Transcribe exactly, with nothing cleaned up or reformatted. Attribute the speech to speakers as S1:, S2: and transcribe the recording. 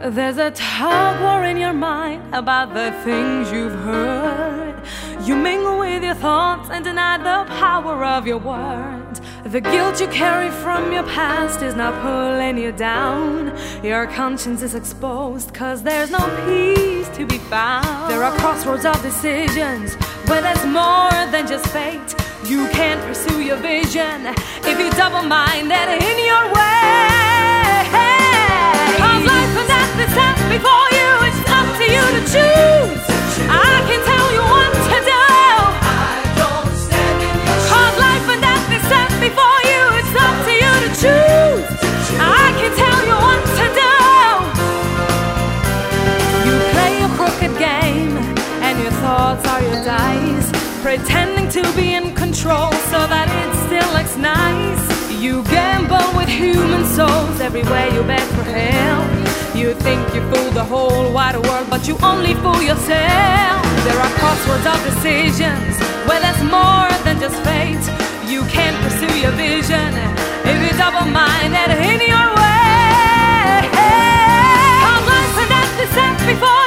S1: There's a tug war in your mind about the things you've heard. You mingle with your thoughts and deny the power of your words. The guilt you carry from your past is now pulling you down. Your conscience is exposed, cause there's no peace to be found. There are crossroads of decisions where there's more than just fate. You can't pursue your vision if you're double-minded in your way. Cause life and death is set before you, it's up to you to choose. I can tell you what to do. I don't stand in your shoes. Cause life and death is set before you, it's up to you to choose. I can tell you what to do. You play a crooked game and your thoughts are your dice, pretending to be in control so that it still looks nice. You gamble with human souls everywhere you beg for help. You think you fool the whole wide world, but you only fool yourself. There are crossroads of decisions where there's more than just fate. You can't pursue your vision if you're double-minded in your way. Cause life and death is set before